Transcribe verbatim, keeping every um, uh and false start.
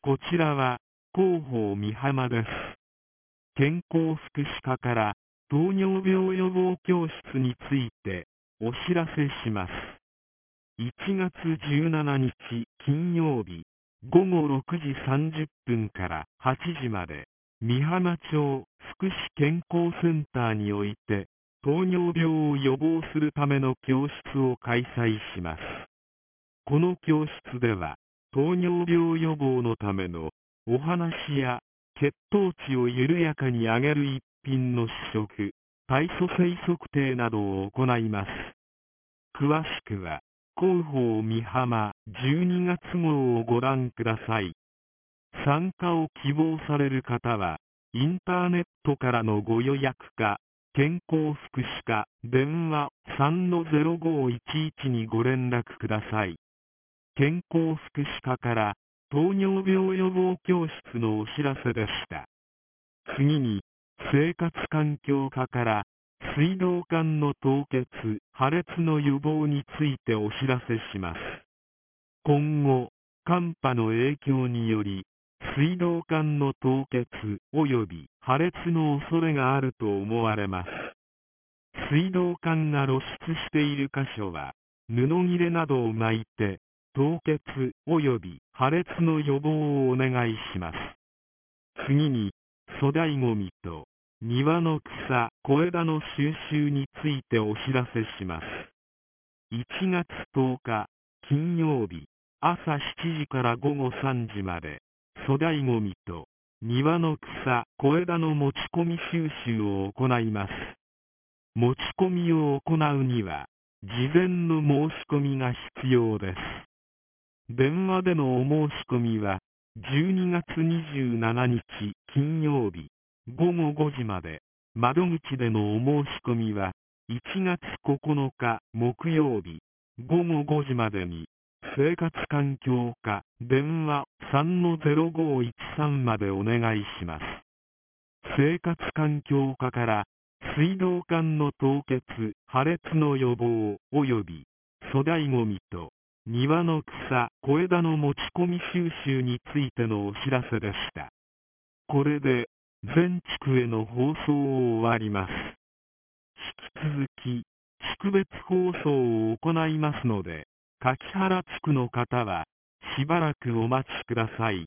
こちらは広報美浜です。健康福祉課から糖尿病予防教室についてお知らせします。いちがつじゅうしちにち金曜日ごごろくじさんじゅっぷんからはちじまで美浜町福祉健康センターにおいて糖尿病を予防するための教室を開催します。この教室では糖尿病予防のためのお話や血糖値を緩やかに上げる一品の試食、体組成測定などを行います。詳しくは広報美浜じゅうにがつ号をご覧ください。参加を希望される方はインターネットからのご予約か健康福祉課電話 さんのゼロごいちいち にご連絡ください。健康福祉課から糖尿病予防教室のお知らせでした。次に生活環境課から水道管の凍結・破裂の予防についてお知らせします。今後、寒波の影響により水道管の凍結及び破裂の恐れがあると思われます。水道管が露出している箇所は布切れなどを巻いて凍結及び破裂の予防をお願いします。次に粗大ごみと庭の草・小枝の収集についてお知らせします。いちがつとおか金曜日朝しちじからごごさんじまで粗大ごみと庭の草・小枝の持ち込み収集を行います。持ち込みを行うには事前の申し込みが必要です。電話でのお申し込みはじゅうにがつにじゅうしちにち金曜日ごごごじまで、窓口でのお申し込みはいちがつここのか木曜日ごごごじまでに生活環境課電話 さんのゼロごいちさん までお願いします。生活環境課から水道管の凍結・破裂の予防及び粗大ごみと庭の草・小枝の持ち込み収集についてのお知らせでした。これで全地区への放送を終わります。引き続き地区別放送を行いますので、柿原地区の方はしばらくお待ちください。